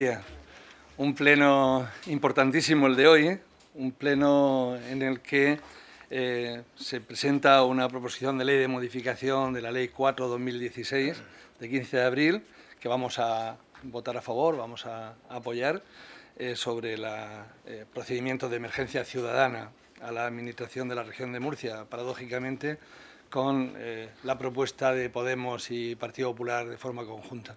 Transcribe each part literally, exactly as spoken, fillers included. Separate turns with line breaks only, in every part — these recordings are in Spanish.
Un pleno importantísimo el de hoy, un pleno en el que eh, se presenta una proposición de ley de modificación de la Ley cuatro barra dos mil dieciséis, de quince de abril, que vamos a votar a favor, vamos a, a apoyar, eh, sobre el eh, procedimiento de emergencia ciudadana a la Administración de la Región de Murcia, paradójicamente, con eh, la propuesta de Podemos y Partido Popular de forma conjunta.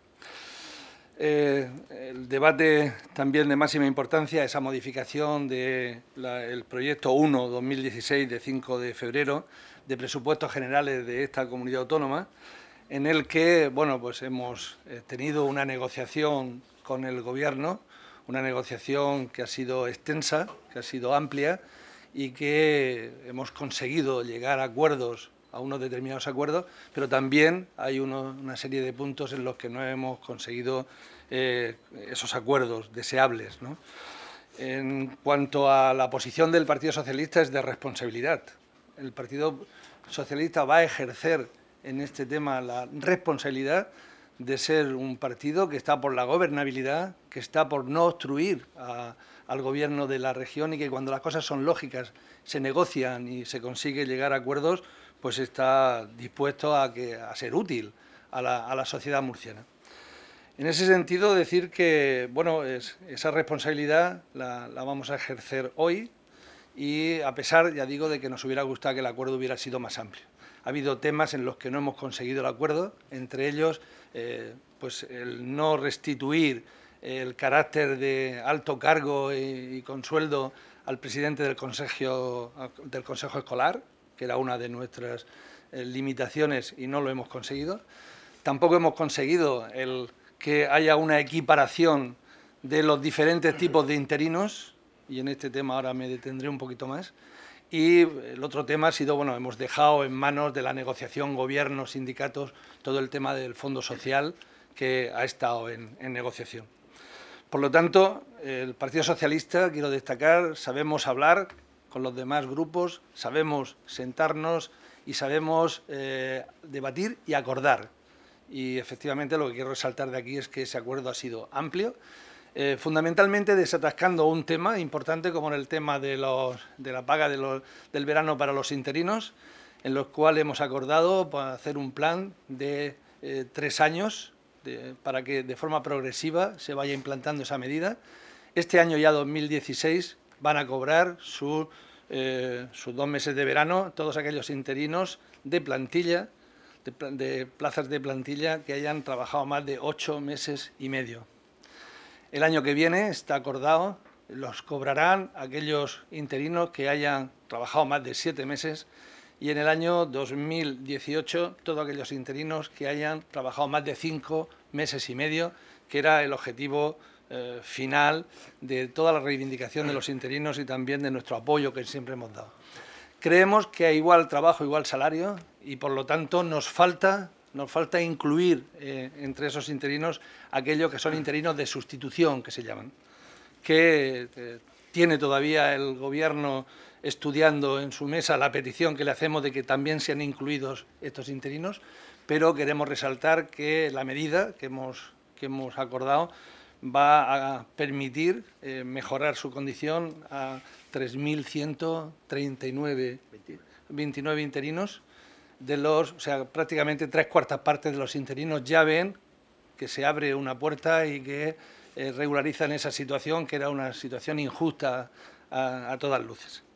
Eh, el debate también de máxima importancia, esa modificación del proyecto uno barra dos mil dieciséis de cinco de febrero de presupuestos generales de esta comunidad autónoma, en el que bueno, pues hemos tenido una negociación con el Gobierno, una negociación que ha sido extensa, que ha sido amplia y que hemos conseguido llegar a acuerdos, a unos determinados acuerdos, pero también hay uno, una serie de puntos en los que no hemos conseguido eh, esos acuerdos deseables, ¿no? En cuanto a la posición del Partido Socialista, es de responsabilidad. El Partido Socialista va a ejercer en este tema la responsabilidad de ser un partido que está por la gobernabilidad, que está por no obstruir a, al Gobierno de la región y que cuando las cosas son lógicas, se negocian y se consigue llegar a acuerdos, pues está dispuesto a, que, a ser útil a la, a la sociedad murciana. En ese sentido, decir que bueno, es, esa responsabilidad la, la vamos a ejercer hoy y a pesar, ya digo, de que nos hubiera gustado que el acuerdo hubiera sido más amplio. Ha habido temas en los que no hemos conseguido el acuerdo, entre ellos eh, pues el no restituir el carácter de alto cargo y, y con sueldo al presidente del Consejo, del Consejo Escolar, que era una de nuestras eh, limitaciones y no lo hemos conseguido. Tampoco hemos conseguido el que haya una equiparación de los diferentes tipos de interinos, y en este tema ahora me detendré un poquito más. Y el otro tema ha sido, bueno, hemos dejado en manos de la negociación gobierno, sindicatos, todo el tema del Fondo Social que ha estado en, en negociación. Por lo tanto, el Partido Socialista, quiero destacar, sabemos hablar con los demás grupos, sabemos sentarnos y sabemos eh, debatir y acordar. Y efectivamente lo que quiero resaltar de aquí es que ese acuerdo ha sido amplio, eh, fundamentalmente desatascando un tema importante como en el tema de, los, de la paga de los, del verano para los interinos, en los cuales hemos acordado para hacer un plan de eh, tres años de, para que de forma progresiva se vaya implantando esa medida. Este año ya dos mil dieciséis van a cobrar su, eh, sus dos meses de verano todos aquellos interinos de plantilla, de, de plazas de plantilla que hayan trabajado más de ocho meses y medio. El año que viene está acordado, los cobrarán aquellos interinos que hayan trabajado más de siete meses y en el año dos mil dieciocho todos aquellos interinos que hayan trabajado más de cinco meses y medio, que era el objetivo eh, final de toda la reivindicación de los interinos y también de nuestro apoyo que siempre hemos dado. Creemos que hay igual trabajo, igual salario y por lo tanto nos falta... Nos falta incluir eh, entre esos interinos aquellos que son interinos de sustitución, que se llaman, que eh, tiene todavía el Gobierno estudiando en su mesa la petición que le hacemos de que también sean incluidos estos interinos, pero queremos resaltar que la medida que hemos, que hemos acordado va a permitir eh, mejorar su condición a tres mil ciento treinta y nueve, veintinueve interinos. De los, o sea, prácticamente tres cuartas partes de los interinos ya ven que se abre una puerta y que eh, regularizan esa situación, que era una situación injusta a, a todas luces.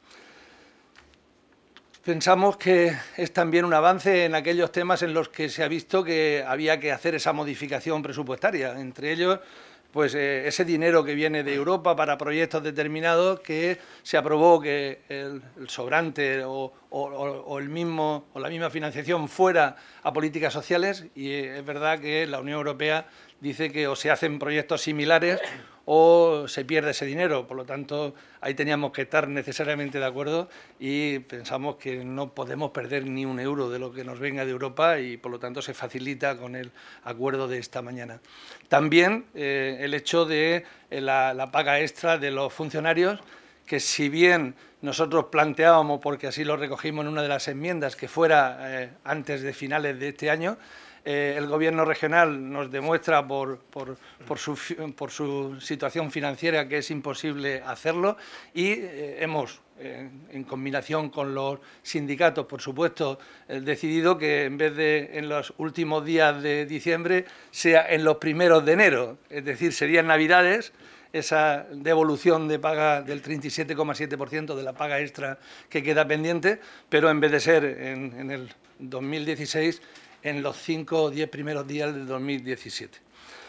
Pensamos que es también un avance en aquellos temas en los que se ha visto que había que hacer esa modificación presupuestaria, entre ellos pues eh, ese dinero que viene de Europa para proyectos determinados que se aprobó que el, el sobrante o, o, o, el mismo, o la misma financiación fuera a políticas sociales y eh, es verdad que la Unión Europea dice que o se hacen proyectos similares o se pierde ese dinero. Por lo tanto, ahí teníamos que estar necesariamente de acuerdo y pensamos que no podemos perder ni un euro de lo que nos venga de Europa y, por lo tanto, se facilita con el acuerdo de esta mañana. También eh, el hecho de eh, la, la paga extra de los funcionarios, que si bien nosotros planteábamos, porque así lo recogimos en una de las enmiendas, que fuera eh, antes de finales de este año, Eh, el Gobierno regional nos demuestra por, por, por, su, por su situación financiera que es imposible hacerlo y eh, hemos, eh, en combinación con los sindicatos, por supuesto, eh, decidido que en vez de en los últimos días de diciembre sea en los primeros de enero, es decir, serían Navidades, esa devolución de paga del treinta y siete coma siete por ciento de la paga extra que queda pendiente, pero en vez de ser en, en el dos mil dieciséis, en los cinco o diez primeros días del dos mil diecisiete.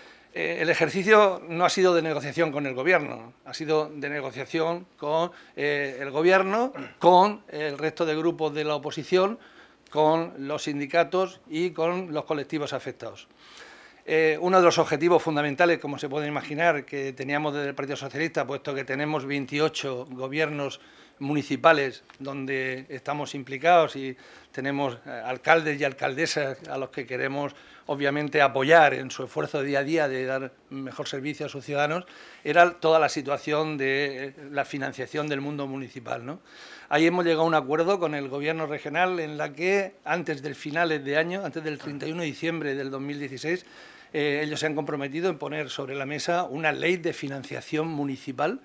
Eh, el ejercicio no ha sido de negociación con el Gobierno, ha sido de negociación con eh, el Gobierno, con el resto de grupos de la oposición, con los sindicatos y con los colectivos afectados. Eh, uno de los objetivos fundamentales, como se puede imaginar, que teníamos desde el Partido Socialista, puesto que tenemos veintiocho gobiernos municipales donde estamos implicados y tenemos alcaldes y alcaldesas a los que queremos, obviamente, apoyar en su esfuerzo de día a día de dar mejor servicio a sus ciudadanos, era toda la situación de la financiación del mundo municipal, ¿no? Ahí hemos llegado a un acuerdo con el Gobierno regional en la que, antes del finales de año, antes del treinta y uno de diciembre del dos mil dieciséis, eh, ellos se han comprometido en poner sobre la mesa una ley de financiación municipal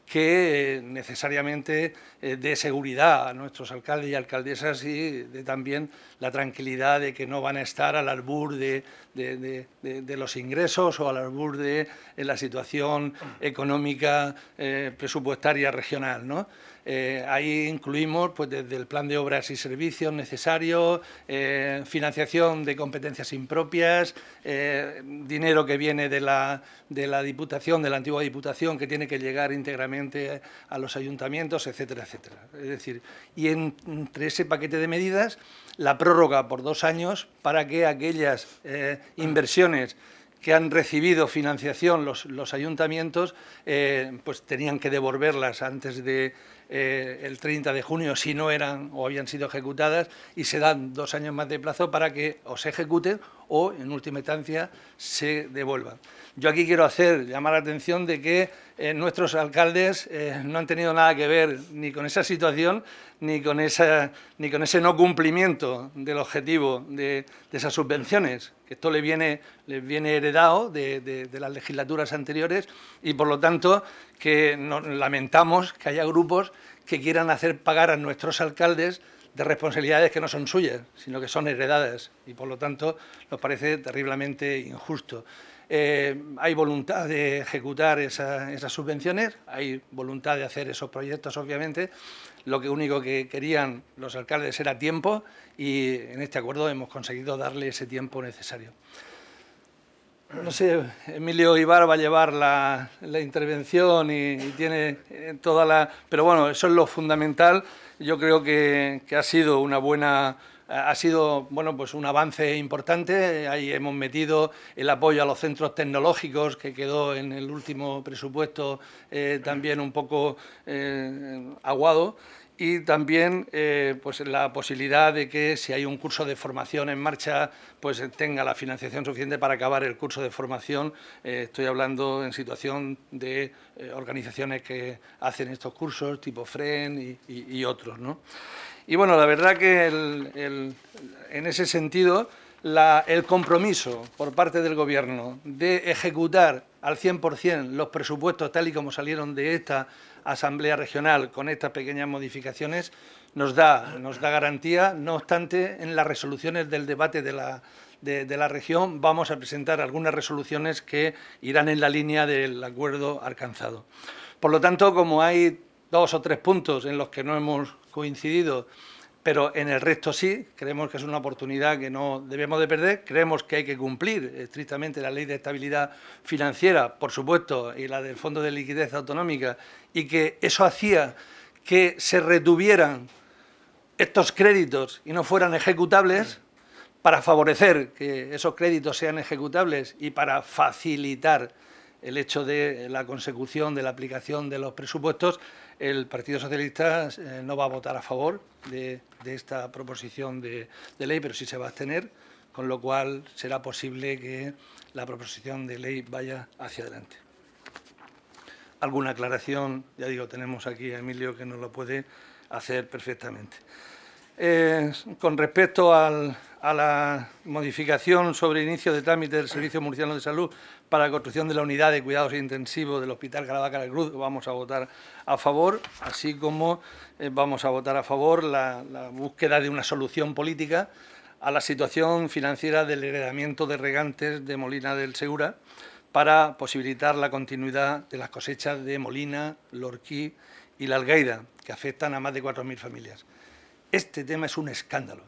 que eh, necesariamente eh, dé seguridad a nuestros alcaldes y alcaldesas y dé también la tranquilidad de que no van a estar al albur de, de, de, de, de los ingresos o al albur de, de la situación económica eh, presupuestaria regional, ¿no? Eh, ahí incluimos pues, desde el plan de obras y servicios necesarios, eh, financiación de competencias impropias, eh, dinero que viene de la, de la Diputación, de la antigua Diputación, que tiene que llegar íntegramente a los ayuntamientos, etcétera, etcétera. Es decir, y en, entre ese paquete de medidas, la prórroga por dos años para que aquellas eh, inversiones que han recibido financiación los, los ayuntamientos, eh, pues tenían que devolverlas antes de eh, el treinta de junio si no eran o habían sido ejecutadas, y se dan dos años más de plazo para que o se ejecuten o, en última instancia, se devuelvan. Yo aquí quiero hacer, llamar la atención de que eh, nuestros alcaldes eh, no han tenido nada que ver ni con esa situación ni con, esa, ni con ese no cumplimiento del objetivo de, de esas subvenciones, que esto les viene, les viene heredado de, de, de las legislaturas anteriores y, por lo tanto, que nos lamentamos que haya grupos que quieran hacer pagar a nuestros alcaldes de responsabilidades que no son suyas, sino que son heredadas y, por lo tanto, nos parece terriblemente injusto. Eh, hay voluntad de ejecutar esa, esas subvenciones, hay voluntad de hacer esos proyectos, obviamente. Lo que único que querían los alcaldes era tiempo y en este acuerdo hemos conseguido darle ese tiempo necesario. No sé, Emilio Ibar va a llevar la, la intervención y, y tiene toda la... Pero bueno, eso es lo fundamental. Yo creo que, que ha sido una buena... Ha sido bueno, pues un avance importante. Ahí hemos metido el apoyo a los centros tecnológicos, que quedó en el último presupuesto eh, también un poco eh, aguado. Y también eh, pues la posibilidad de que, si hay un curso de formación en marcha, pues tenga la financiación suficiente para acabar el curso de formación. Eh, estoy hablando en situación de eh, organizaciones que hacen estos cursos, tipo FREN y, y, y otros, ¿no? Y bueno, la verdad que el, el, en ese sentido, la, el compromiso por parte del Gobierno de ejecutar al cien por cien los presupuestos tal y como salieron de esta Asamblea Regional con estas pequeñas modificaciones nos da, nos da garantía. No obstante, en las resoluciones del debate de la, de, de la región vamos a presentar algunas resoluciones que irán en la línea del acuerdo alcanzado. Por lo tanto, como hay dos o tres puntos en los que no hemos coincidido, pero en el resto sí, creemos que es una oportunidad que no debemos de perder. Creemos que hay que cumplir estrictamente la Ley de Estabilidad Financiera, por supuesto, y la del Fondo de Liquidez Autonómica, y que eso hacía que se retuvieran estos créditos y no fueran ejecutables, para favorecer que esos créditos sean ejecutables y para facilitar el hecho de la consecución de la aplicación de los presupuestos. El Partido Socialista eh, no va a votar a favor de, de esta proposición de, de ley, pero sí se va a abstener, con lo cual será posible que la proposición de ley vaya hacia adelante. Alguna aclaración, ya digo, tenemos aquí a Emilio que nos lo puede hacer perfectamente. Eh, con respecto al, a la modificación sobre inicio de trámite del Servicio Murciano de Salud para la construcción de la unidad de cuidados intensivos del Hospital Caravaca de la Cruz, vamos a votar a favor, así como eh, vamos a votar a favor la, la búsqueda de una solución política a la situación financiera del heredamiento de regantes de Molina del Segura para posibilitar la continuidad de las cosechas de Molina, Lorquí y La Algaida, que afectan a más de cuatro mil familias. Este tema es un escándalo.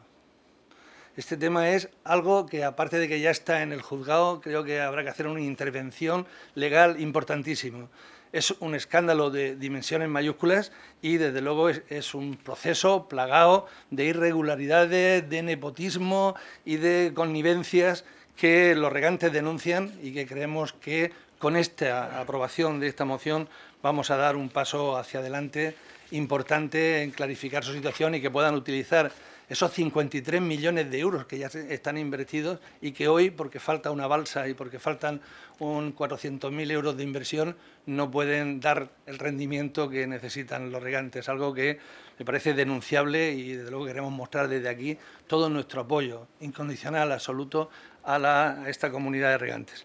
Este tema es algo que, aparte de que ya está en el juzgado, creo que habrá que hacer una intervención legal importantísima. Es un escándalo de dimensiones mayúsculas y, desde luego, es, es un proceso plagado de irregularidades, de nepotismo y de connivencias que los regantes denuncian y que creemos que con esta aprobación de esta moción vamos a dar un paso hacia adelante importante en clarificar su situación y que puedan utilizar esos cincuenta y tres millones de euros que ya están invertidos y que hoy, porque falta una balsa y porque faltan un cuatrocientos mil euros de inversión, no pueden dar el rendimiento que necesitan los regantes, algo que me parece denunciable y desde luego queremos mostrar desde aquí todo nuestro apoyo incondicional, absoluto, a, la, a esta comunidad de regantes.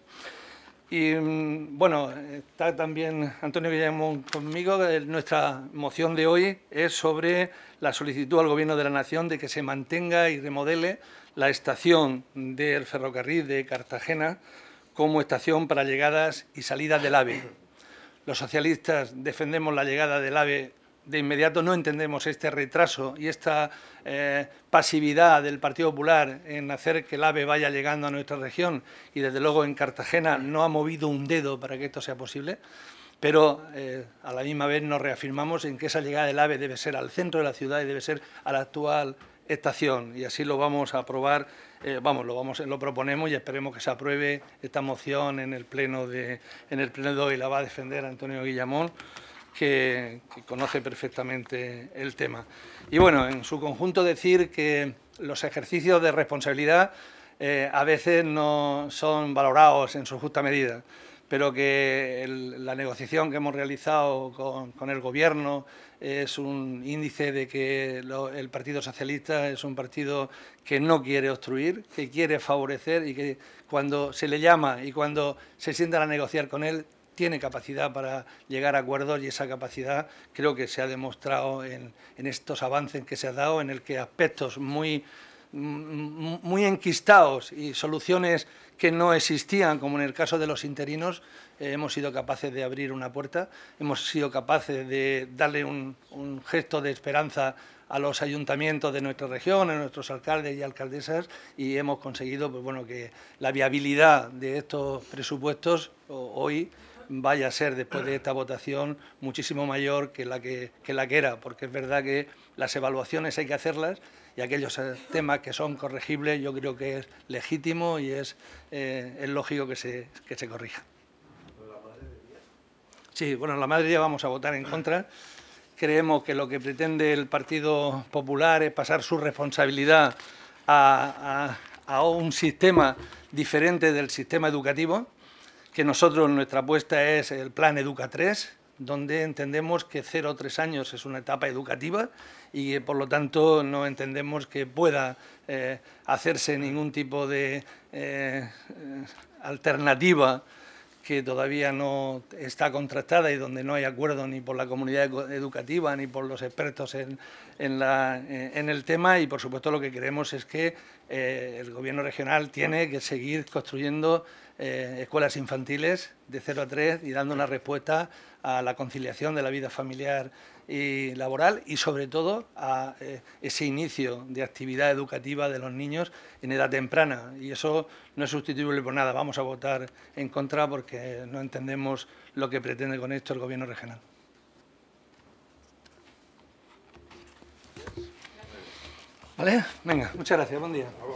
Y bueno, está también Antonio Guillamón conmigo. Nuestra moción de hoy es sobre la solicitud al Gobierno de la Nación de que se mantenga y remodele la estación del ferrocarril de Cartagena como estación para llegadas y salidas del AVE. Los socialistas defendemos la llegada del AVE de inmediato, no entendemos este retraso y esta eh, pasividad del Partido Popular en hacer que el AVE vaya llegando a nuestra región y, desde luego, en Cartagena no ha movido un dedo para que esto sea posible, pero eh, a la misma vez nos reafirmamos en que esa llegada del AVE debe ser al centro de la ciudad y debe ser a la actual estación, y así lo vamos a aprobar, eh, vamos, lo, vamos, lo proponemos y esperemos que se apruebe esta moción en el pleno de, en el pleno de hoy. La va a defender Antonio Guillamón, Que, que conoce perfectamente el tema. Y bueno, en su conjunto decir que los ejercicios de responsabilidad eh, a veces no son valorados en su justa medida, pero que el, la negociación que hemos realizado con, con el Gobierno es un índice de que lo, el Partido Socialista es un partido que no quiere obstruir, que quiere favorecer y que cuando se le llama y cuando se sientan a negociar con él, tiene capacidad para llegar a acuerdos, y esa capacidad creo que se ha demostrado en, en estos avances que se ha dado, en el que aspectos muy, muy enquistados y soluciones que no existían, como en el caso de los interinos, eh, hemos sido capaces de abrir una puerta, hemos sido capaces de darle un, un gesto de esperanza a los ayuntamientos de nuestra región, a nuestros alcaldes y alcaldesas, y hemos conseguido pues, bueno, que la viabilidad de estos presupuestos hoy vaya a ser, después de esta votación, muchísimo mayor que la que, que la que era, porque es verdad que las evaluaciones hay que hacerlas y aquellos temas que son corregibles yo creo que es legítimo y es, eh, es lógico que se, que se corrija. Sí, bueno, en la Madrid vamos a votar en contra. Creemos que lo que pretende el Partido Popular es pasar su responsabilidad a, a, a un sistema diferente del sistema educativo, que nosotros, nuestra apuesta es el Plan Educa tres, donde entendemos que cero a tres años es una etapa educativa y que, por lo tanto, no entendemos que pueda eh, hacerse ningún tipo de eh, alternativa que todavía no está contrastada y donde no hay acuerdo ni por la comunidad educativa ni por los expertos en, en, la, en el tema, y por supuesto lo que queremos es que eh, el Gobierno regional tiene que seguir construyendo eh, escuelas infantiles de cero a tres y dando una respuesta a la conciliación de la vida familiar y laboral y, sobre todo, a eh, ese inicio de actividad educativa de los niños en edad temprana. Y eso no es sustituible por nada. Vamos a votar en contra porque no entendemos lo que pretende con esto el Gobierno regional. ¿Vale? Venga, muchas gracias. Buen día.